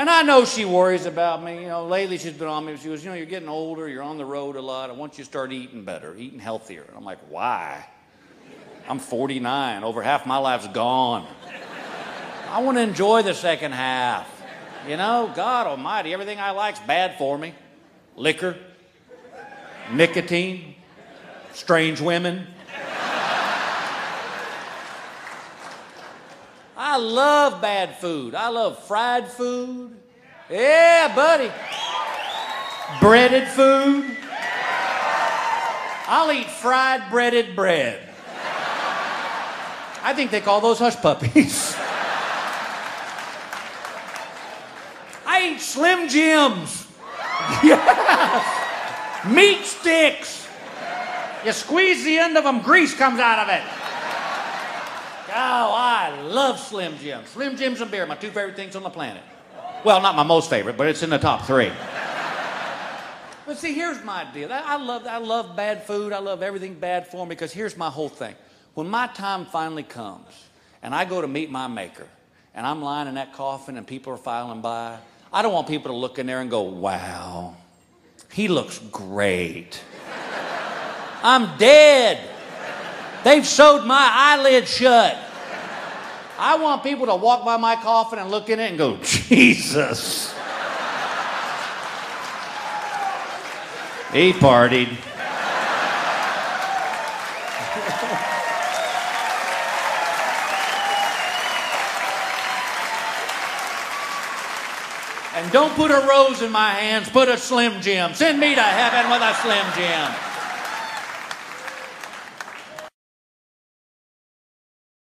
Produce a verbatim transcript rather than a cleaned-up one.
And I know she worries about me. You know, lately she's been on me. She goes, you know, you're getting older. You're on the road a lot. I want you to start eating better, eating healthier. And I'm like, why? I'm forty-nine. Over half my life's gone. I want to enjoy the second half. You know, God almighty, everything I like's bad for me. Liquor, nicotine, strange women. I love bad food. I love fried food. Yeah, buddy. Breaded food. I'll eat fried breaded bread. I think they call those hush puppies. I eat Slim Jims. Yes. Meat sticks. You squeeze the end of them, grease comes out of it. Oh, I love Slim Jims. Slim Jims and beer, my two favorite things on the planet. Well, not my most favorite, but it's in the top three. But see, here's my deal. I love, I love bad food. I love everything bad for me because here's my whole thing. When my time finally comes and I go to meet my maker and I'm lying in that coffin and people are filing by, I don't want people to look in there and go, wow, he looks great. I'm dead. They've sewed my eyelid shut. I want people to walk by my coffin and look in it and go, Jesus. He partied. And don't put a rose in my hands, put a Slim Jim. Send me to heaven with a Slim Jim.